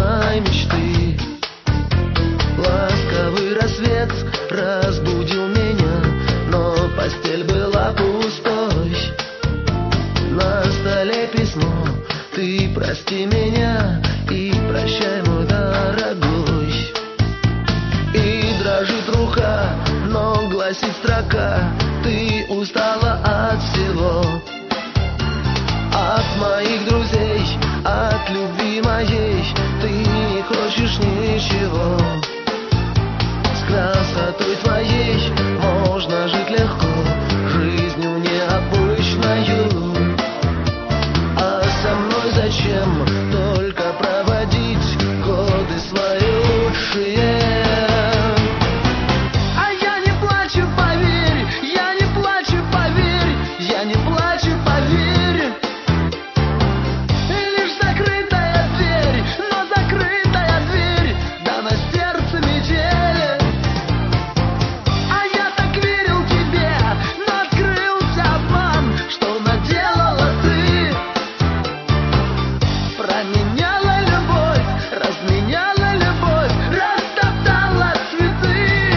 моей мечты. Ласковый рассвет разбудил меня, но постель была пустой. На столе письмо: ты прости меня и прощай, мой дорогой. И дрожит рука, но гласит строка: ты устала от всего, от моих друзей, от любви моей. Ты не хочешь ничего. С красотой твоей можно жить легко, жизнью необычною. А со мной зачем только проводить годы свои лучшие? А я не плачу, поверь, я не плачу, поверь, я не плачу, поверь. Лишь закрытая дверь, но закрытая дверь, да на сердце метель. А я так верил тебе, но открылся обман, что наделала ты. Променяла любовь, разменяла любовь, растоптала цветы.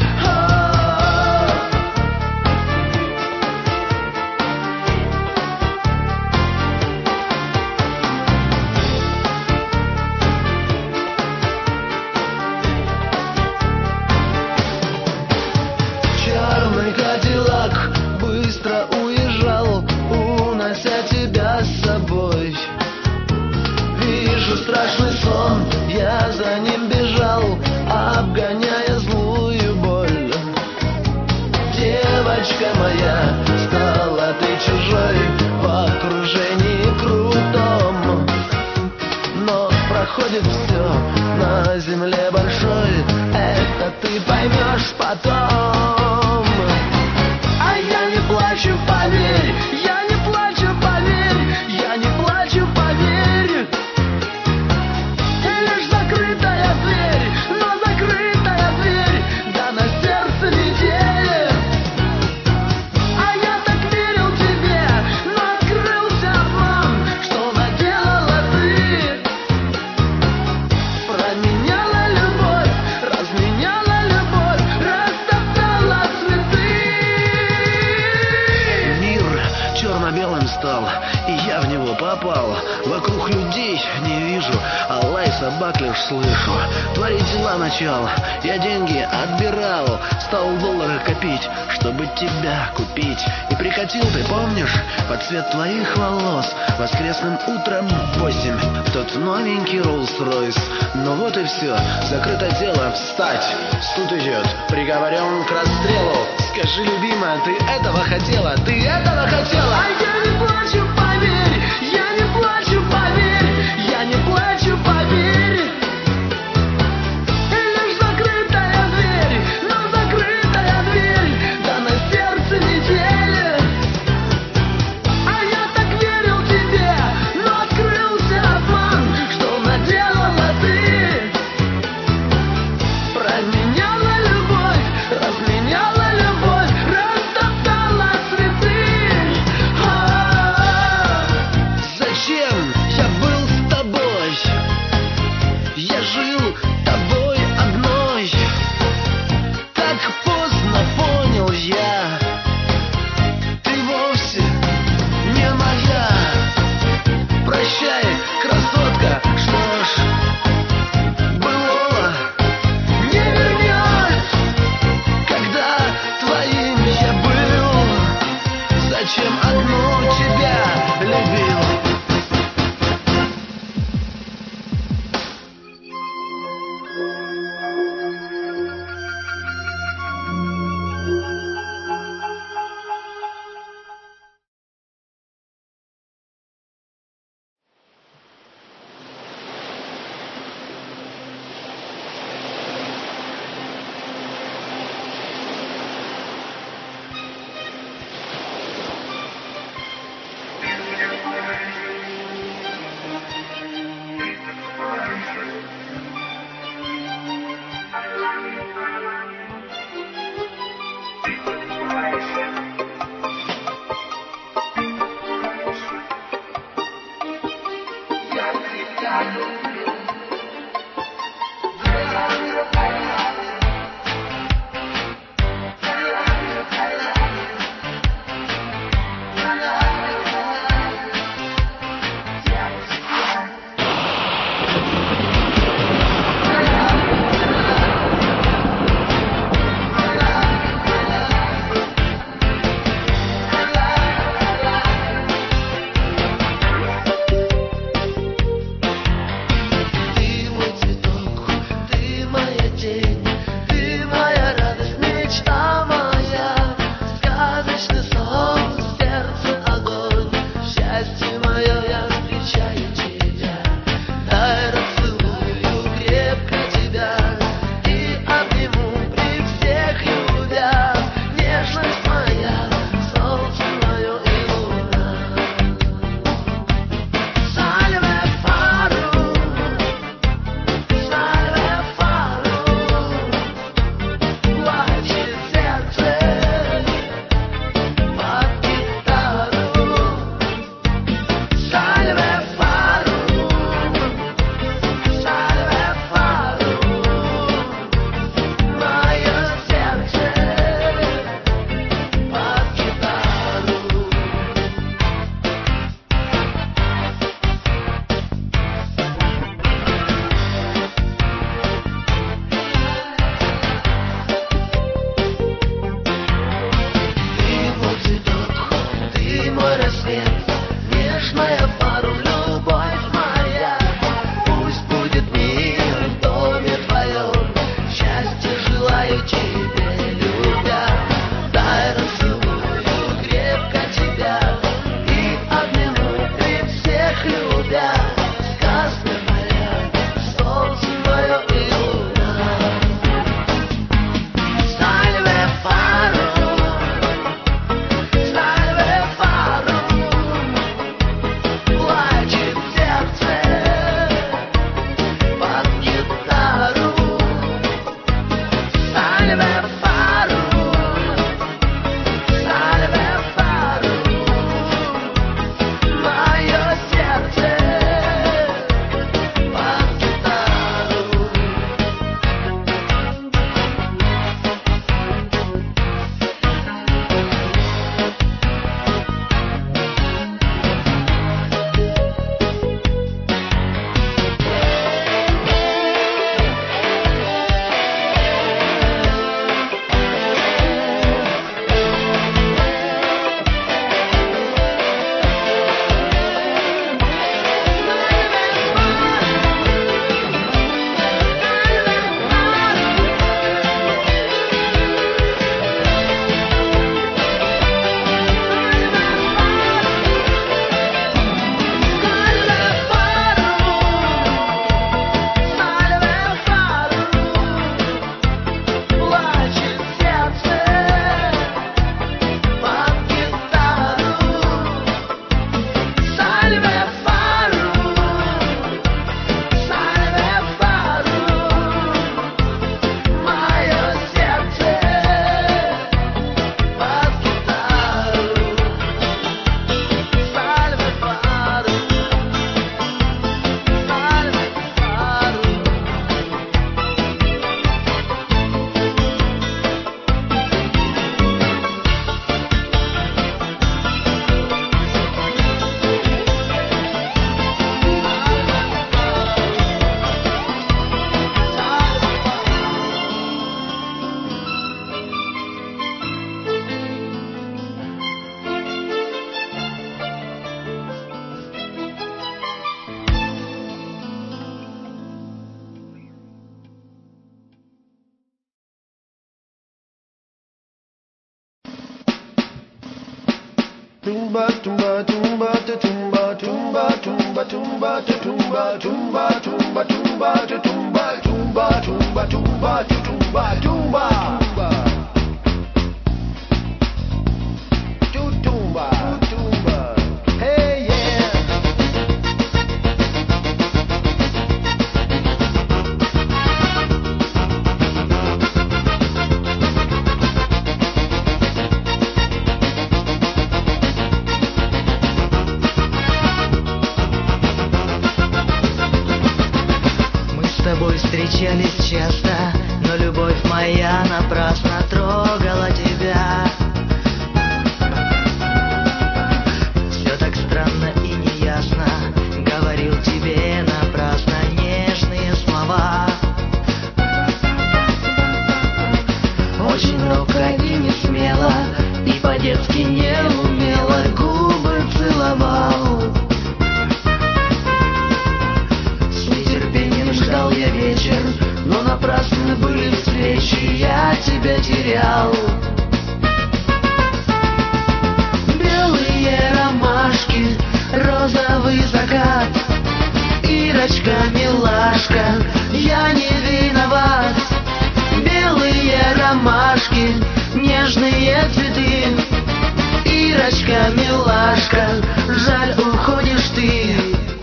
Черный кадиллак быстро уезжал, унося тебя с собой. Вижу страшный сон, я за ним бежал, обгоняя злую боль. Девочка моя, стала ты чужой в окружении крутом. Но проходит все на земле большой, это ты поймешь потом. А я не плачу, поверь, я не плачу, поверь, я не плачу, поверь. Лишь закрытая дверь, но закрытая дверь, да на сердце метель. А я так верил тебе, но открылся обман, что наделала ты. Променяла любовь, разменяла любовь, растоптала цветы. Мир черно-белым стал, и я в него попал. Вокруг людей не вижу, а лай собак лишь слышу. Твои дела начал, я деньги отбирал, стал доллары копить, чтобы тебя купить. И прикатил ты, помнишь, под цвет твоих волос воскресным утром в 8 в тот новенький Rolls-Royce. Ну вот и все, закрыто дело, встать. Суд идет, приговорен к расстрелу. Скажи, любимая, ты этого хотела? Ты этого хотела? А я не плачу, поверь, я не плачу, поверь, я не плачу, поверь. Лишь закрытая дверь, но закрытая дверь, да на сердце метель. А я так верил тебе, но открылся обман, что наделала ты. Променяла любовь, разменяла любовь, растоптала цветы. Зачем я был с тобой? Tumba tumba tumba tumba tumba tumba tumba tumba tumba tumba tumba tumba tumba tumba tumba tumba tumba tumba Встречались часто, но любовь моя напрасно трогала тебя. Все так странно и неясно, говорил тебе напрасно нежные слова. Очень робко и не смело, и по-детски не умело губы целовал. Ждал я вечер, но напрасны были встречи, я тебя терял. Белые ромашки, розовый закат, Ирочка, милашка, я не виноват. Белые ромашки, нежные цветы, Ирочка, милашка, жаль, уходишь ты.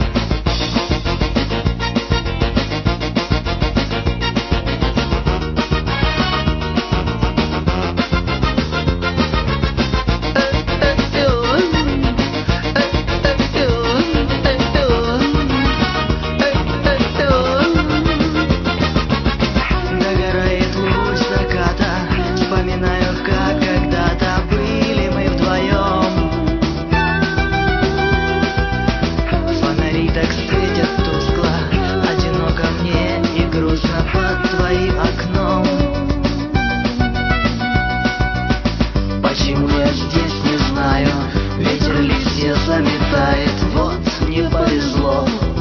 Заметает, вот не повезло.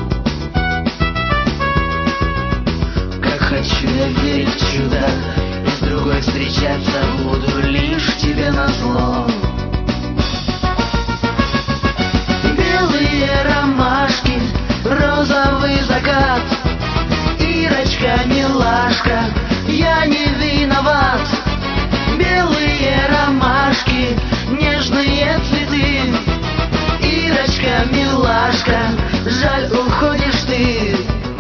Как хочу я верить в чудо, и с другой встречаться буду лишь тебе назло. Белые ромашки, розовый закат, Ирочка, милашка, я не виноват. Белые ромашки, нежные цветы, Ирочка, милашка, жаль, уходишь ты.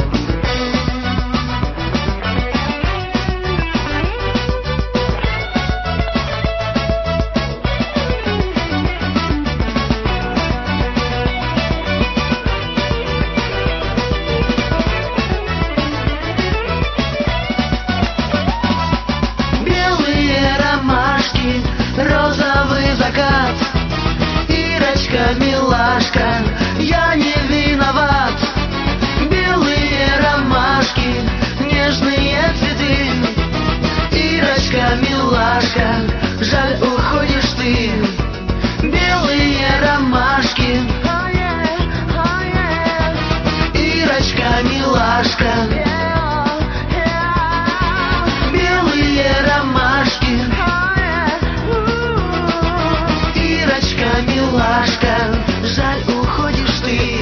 Белые ромашки, розовый закат, Ирочка, милашка, я не виноват. Белые ромашки, нежные цветы, Ирочка, милашка, жаль, уходишь ты. Белые ромашки, Ирочка, милашка, белые ромашки, Ирочка, милашка, жаль, уходишь ты.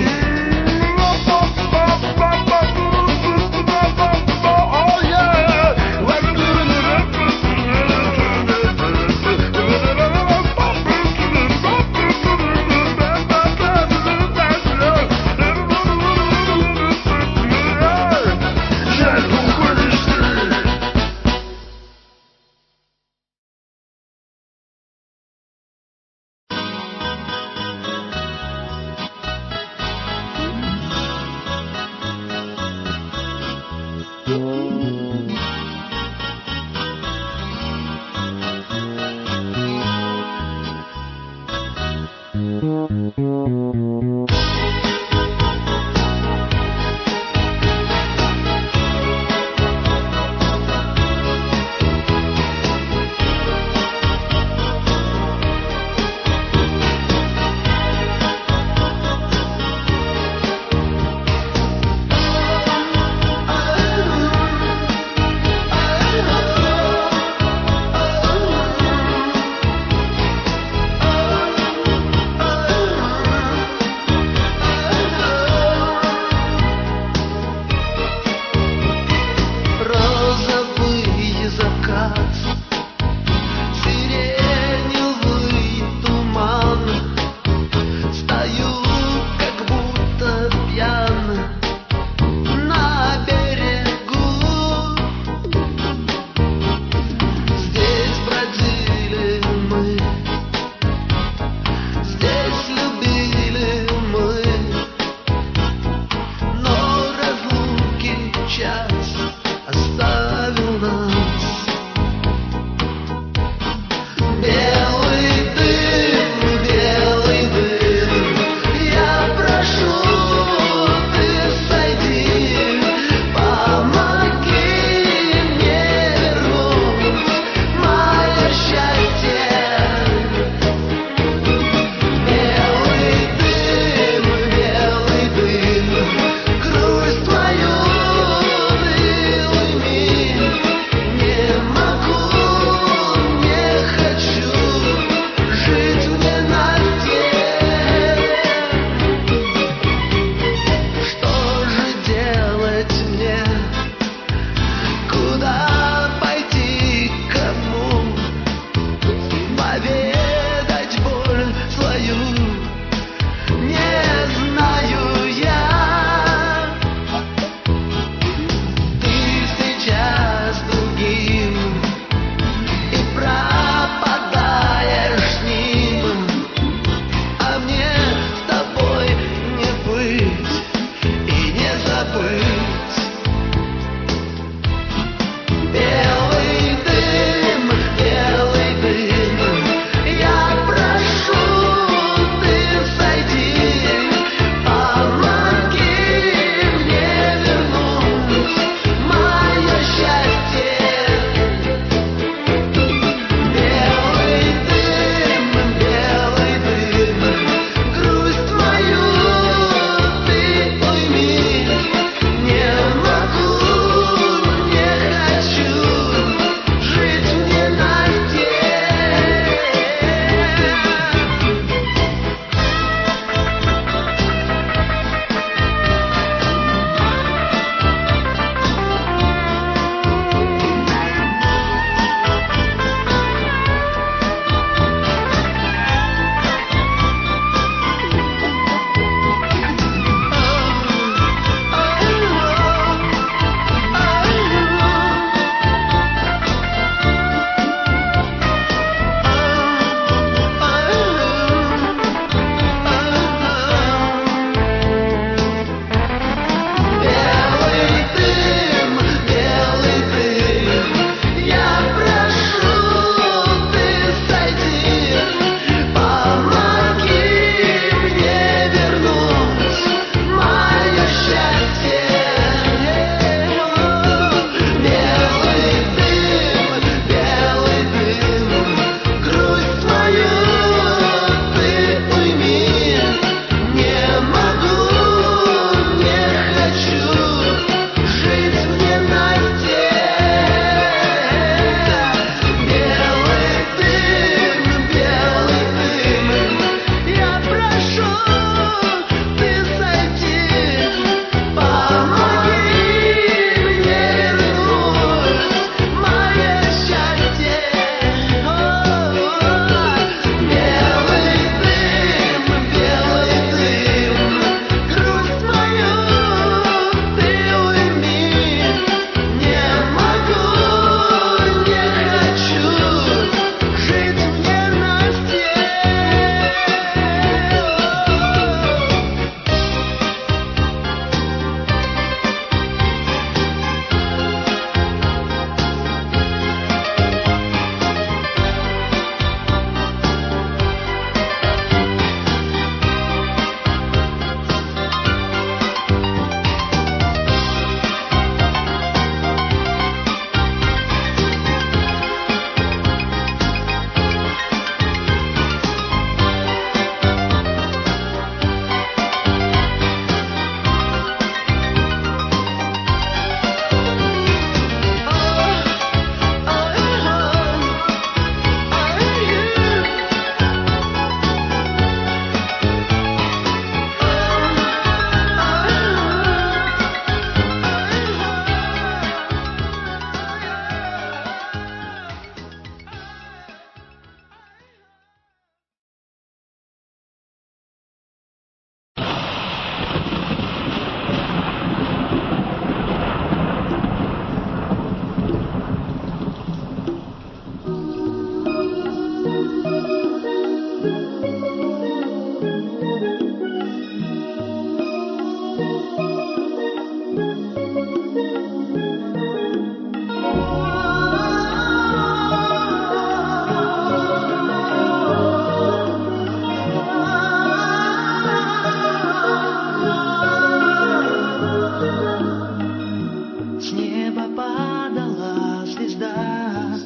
С неба падала звезда,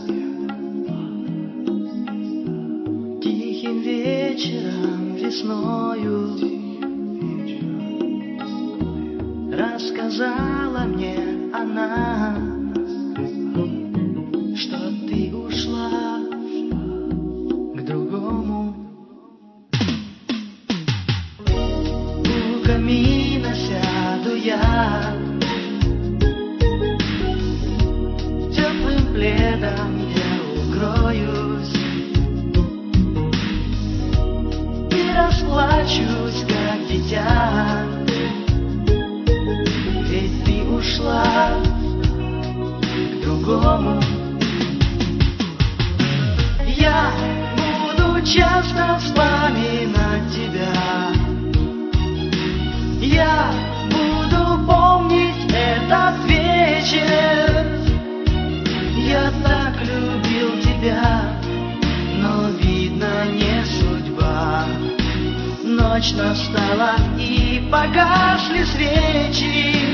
тихим вечером весною рассказала мне она, что ты ушла к другому. У камина сяду я, теплым пледом я укроюсь и расплачусь, как дитя, ведь ты ушла к другому. Я буду часто вспоминать тебя, я буду помнить этот вечер. Я так любил тебя, но, видно, не судьба. Ночь настала и погасли свечи.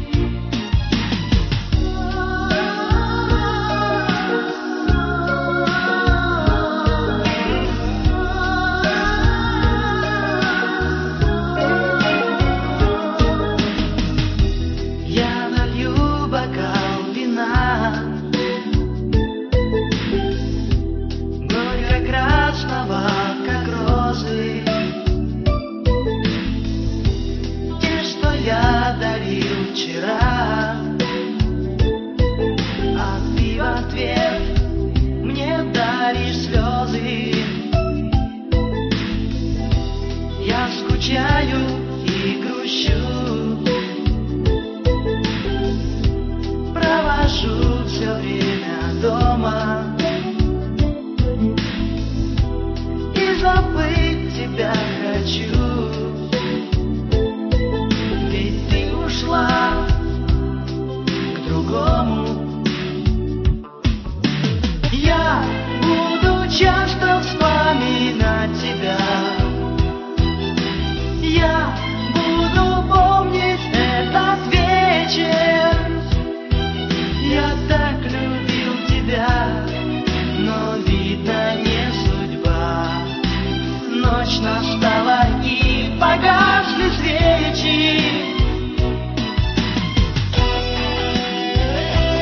Скучаю и грущу, провожу все время дома и забыть тебя хочу, ведь ты ушла к другому. Я буду часто вспоминать тебя, я буду помнить этот вечер. Я так любил тебя, но, видно, не судьба. Ночь настала и погасли свечи.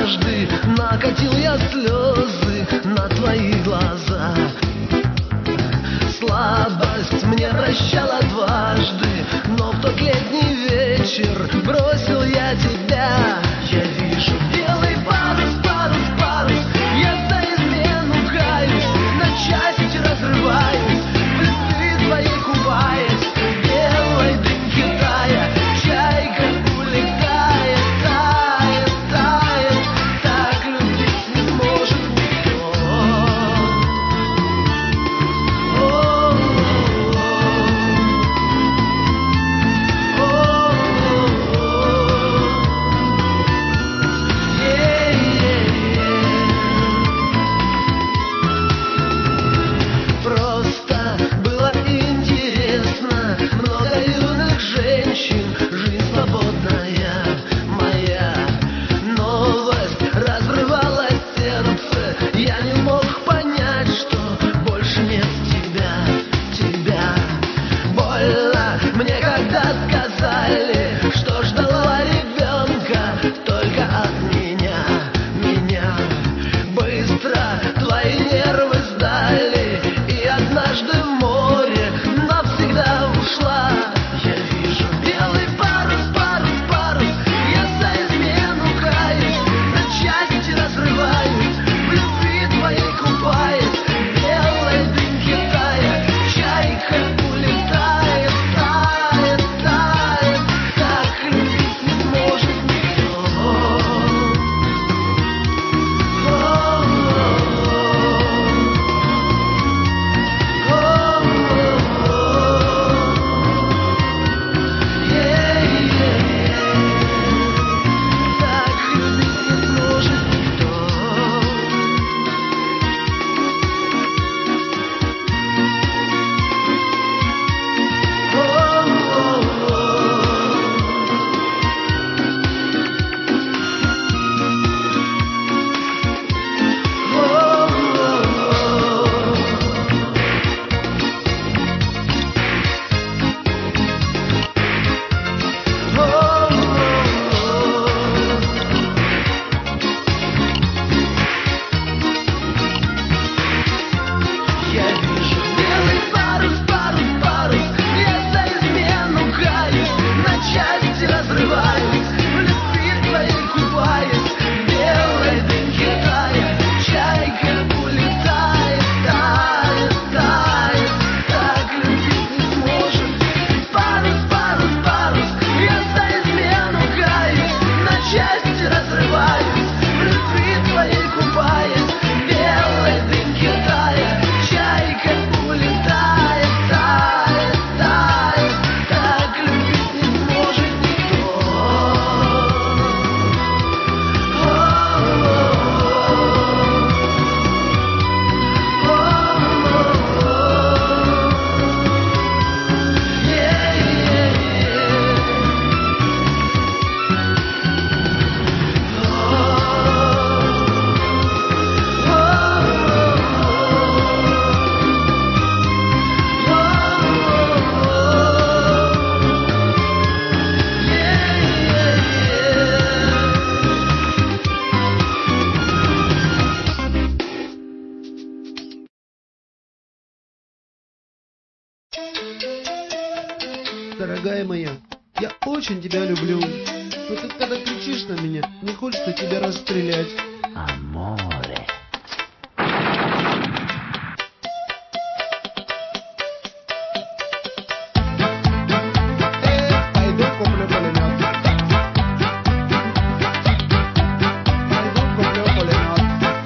однажды накатил я слезы на твои глаза. Слабость мне прощала дважды, но в тот летний вечер бросил я тебя. Я вижу белый парус, парус, парус, я за измену каюсь, на части разрываюсь, в любви твоей купаясь, в белой дымке тая, чайка улетает, тает, тает, так любить не может никто. Просто было интересно, много юных женщин, жизнь свободная моя. Новость разрывала сердце, я не мог понять, что больше нет тебя, тебя. Больно мне, когда сказали, что ждала ребенка только от меня, меня. Быстро твои нервы сдали, и однажды в море навсегда ушла. Я вижу белый парус, парус, парус, я за измену каюсь, на части разрываюсь, в любви твоей купаясь, в белой дымке тая, чайка улетает, тает, тает, так любить не сможет никто. Я вижу белый парус, парус, парус, я за измену каюсь, на части разрываюсь, в любви твоей купаясь, в белой дымке тая, чайка улетает, тает, тает, так любить не сможет. Парус, парус, парус, я за измену каюсь, на части разрываюсь, в любви твоей купаясь, в белой дымке тая, чайка улетает, тает, тает, так любить не сможет никто. Дорогая моя, я очень тебя люблю. Но ты когда кричишь на меня, мне хочется тебя расстрелять. Аморе. Пойду куплю пулемет. Пойду куплю пулемет.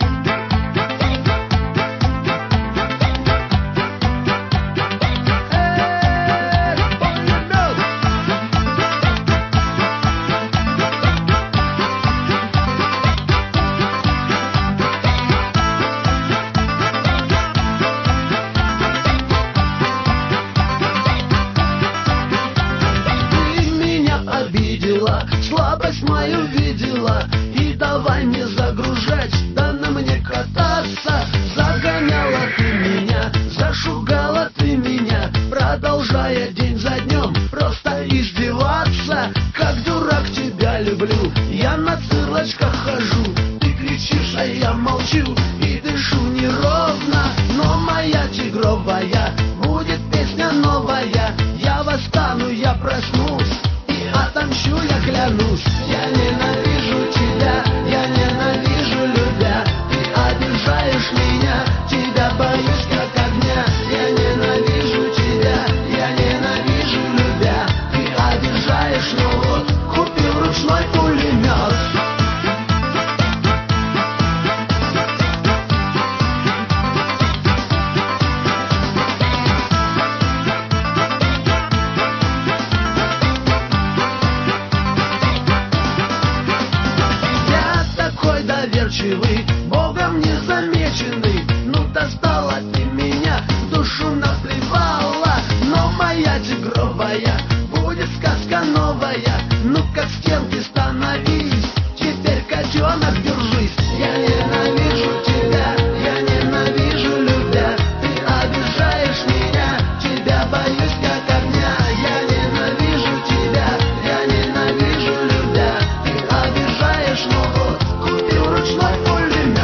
Слабость мою видела, и давай мне загружать, да на мне кататься. Загоняла ты меня, зашугала ты меня, продолжая день за днем просто издеваться. Как дурак тебя люблю, я на цыпочках хожу, кричишь, а я молчу и дышу неровно. Но моя тигровая, будет песня новая. Я восстану, я проснусь и отомщу, я клянусь. Я ненавижу тебя, я ненавижу, любя. Ты обижаешь меня, тебя боюсь как огня. Я ненавижу тебя, я ненавижу, любя. Ты обижаешь, но вот купил ручной пулемет. Богом не замеченный. Ну достала ты меня, в душу наплевала. Но моя тигровая, будет сказка новая. Ну как стенки становись, теперь котенок держись. Я ненавижу тебя, я ненавижу, любя. Ты обижаешь меня, тебя боюсь как огня. Я ненавижу тебя, я ненавижу, любя. Ты обижаешь, но вот купил ручной пулемет.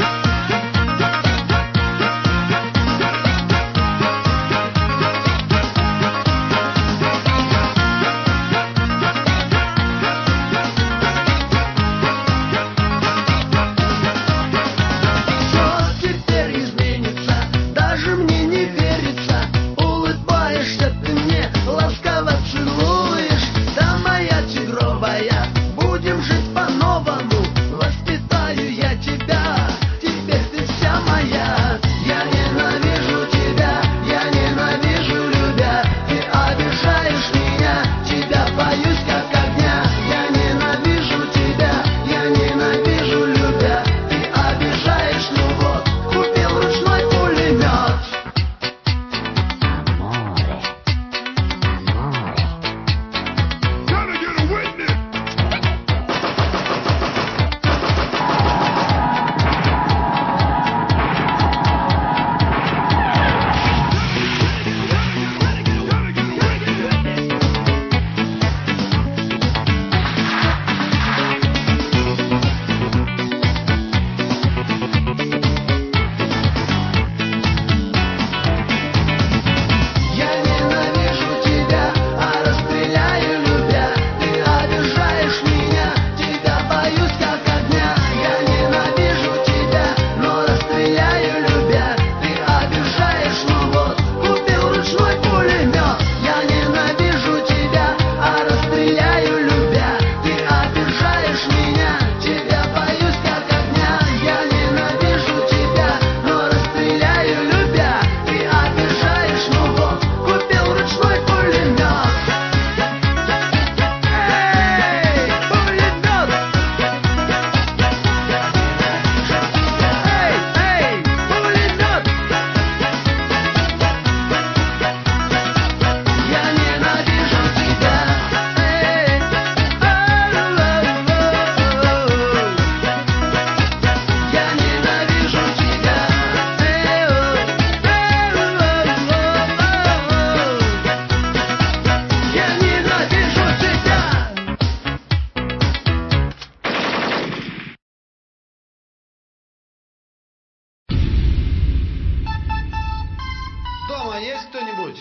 Есть кто-нибудь?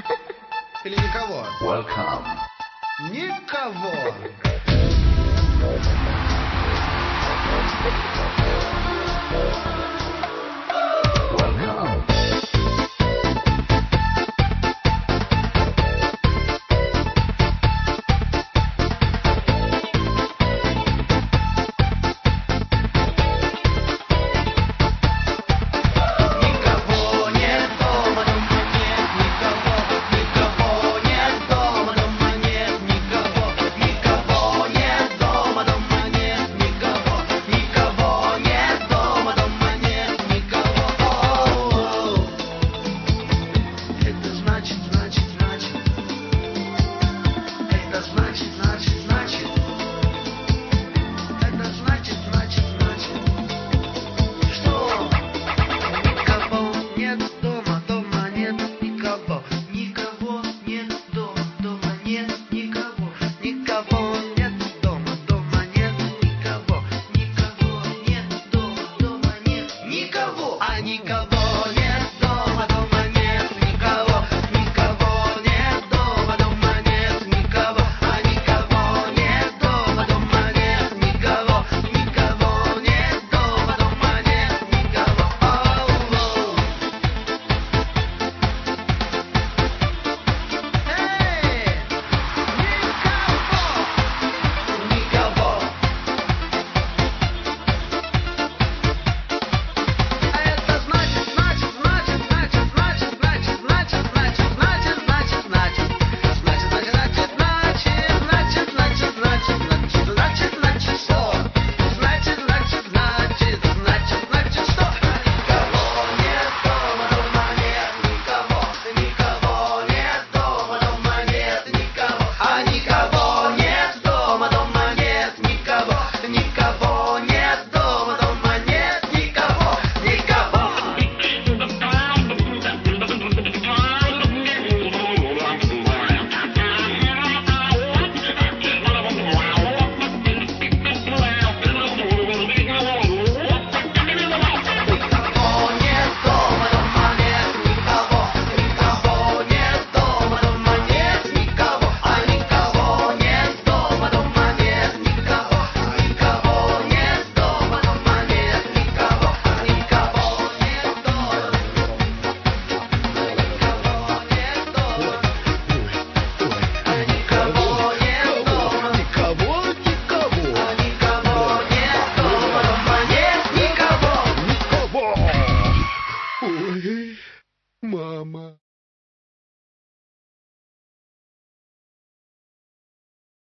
Или никого? Welcome. Никого. Welcome. Никого нет дома, Мама.